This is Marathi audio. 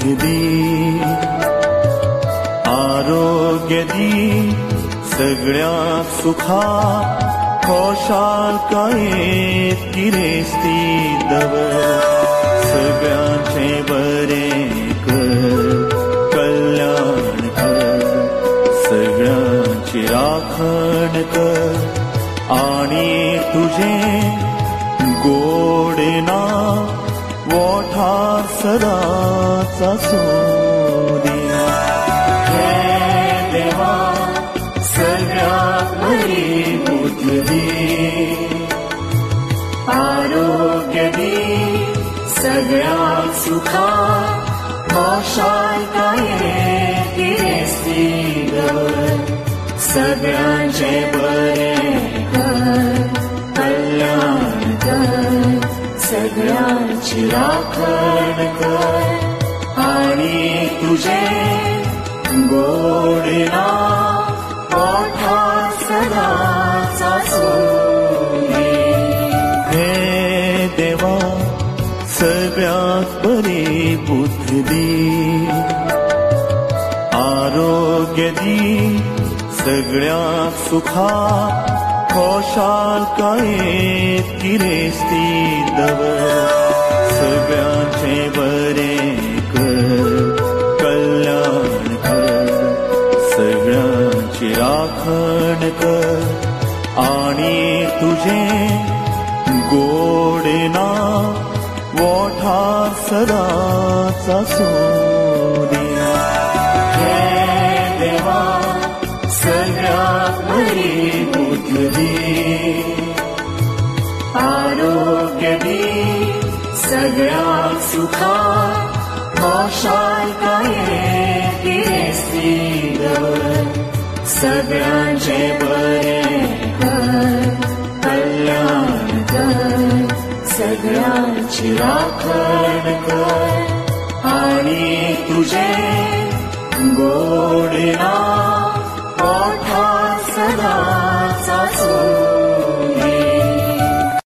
दी, आरोग्य दी सगळ्याक सुखा, खोशालकायेत किरेस्ती दवर, सगळ्यांचे बरे कर, कल्याण कर, सगळ्यांची राखण कर, आणि तुझे गोड नाव ओठार सदांच आसूं दी. हे देवा सगळ्याक बरी बुद्धी दी, आरोग्य दी सगळ्याक सुखा, खोशालकायेत किरेस्ती दवर, सगळ्यांचे बरे कर, कल्याण कर, सगळ्यांची राखण कर, आणि तुझे गोड नाव ओठार सदांच आसूं दी. हे देवा सगळ्याक बरी बुद्धी दी, आरोग्य दी सगळ्याक सुखा, खोशालकायेत किरेस्ती दवर, सगळ्यांचे बरे कर, कल्याण कर, सगळ्यांची राखण कर, आणि तुझे गोड नाव ओठार सदांच आसूं दी. हे देवा सगळ्याक बरी बुद्धी दी, आरोग्य दी सगळ्याक सुखा, खोशालकायेत किरेस्ती दवर, सगळ्यांचे बरे कर, कल्याण कर, सगळ्यांची राखण कर, आणि तुझे गोड नाव ओठार सदांच